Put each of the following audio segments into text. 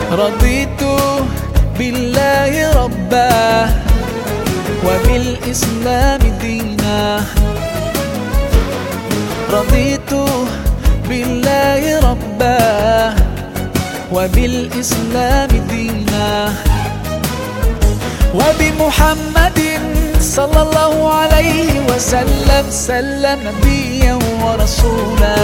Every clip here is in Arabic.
رضيت بالله ربا وبالإسلام دينا. رضيت بالله ربا وبالإسلام دينا وبمحمد صلى الله عليه وسلم سلم نبيا ورسولا.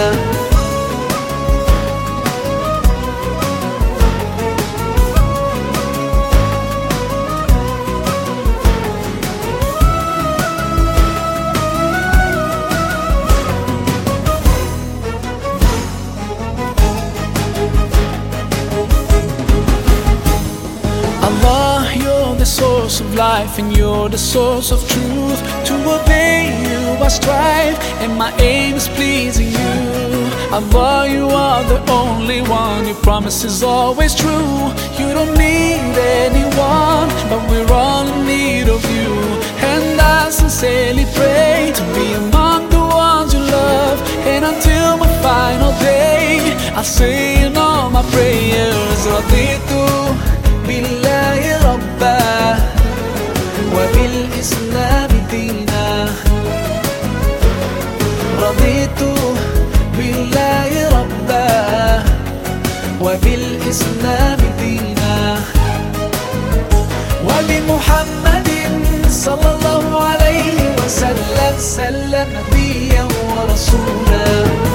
Allah, you're the source of life and you're the source of truth. To obey you I strive and my aim is pleasing you. Allah, you are the only one, your promise is always true. You don't need anyone, but we're all in need of you. And I sincerely pray to be among the ones you love. And until my final day, I'll say in all my prayers, Raditu بالله ربا وبالإسلام دينا. رضيت بالله ربا وبالإسلام دينا وبمحمد صلى الله عليه وسلم سلم نبيا ورسولا.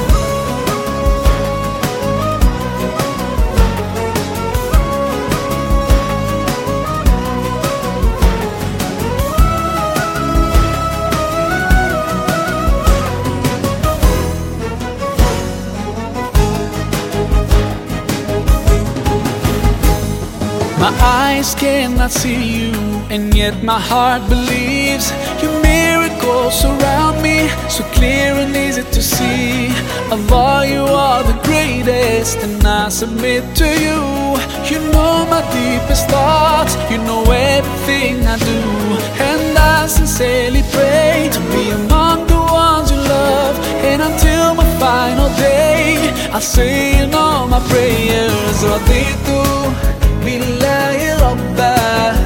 My eyes cannot see you, and yet my heart believes. Your miracles surround me, so clear and easy to see. Allah, you are the greatest, and I submit to you. You know my deepest thoughts, you know everything I do. And I sincerely pray to be among the ones you love. And until my final day, I'll say in all my prayers, Raditu بالله ربا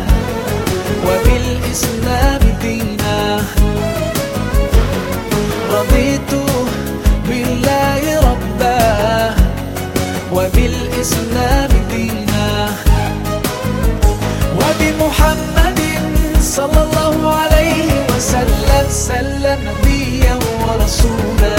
وبالإسلام دينا. رضيت بالله ربا وبالإسلام دينا وبمحمد صلى الله عليه وسلم سلم نبيا ورسولا.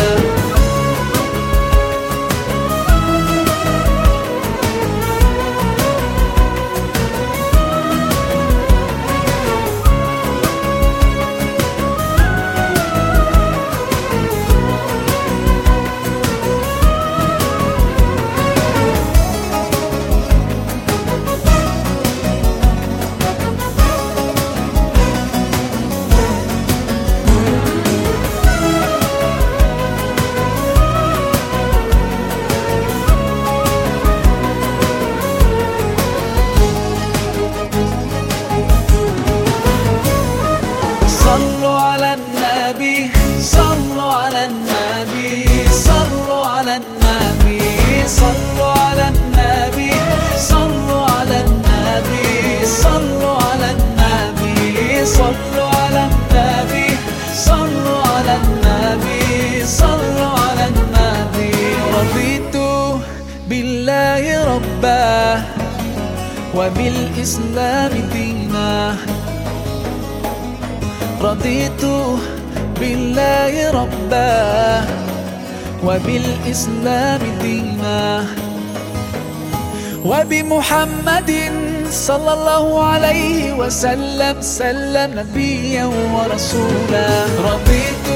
صلوا على النبي صلوا على النبي صلوا على النبي صلوا على النبي صلوا على النبي صلوا على النبي صلوا على النبي صلوا على النبي صلوا على النبي. رضيت بالله ربا وبالإسلام دينا. رضيت بالله ربا وبالإسلام دينا وبمحمد صلى الله عليه وسلم سلم نبيا ورسولا. رضيت